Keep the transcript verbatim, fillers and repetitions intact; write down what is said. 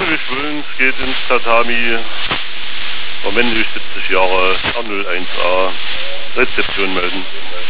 Michael Schwülens geht ins Tatami. War männlich siebzig Jahre, R null eins A. Rezeption melden.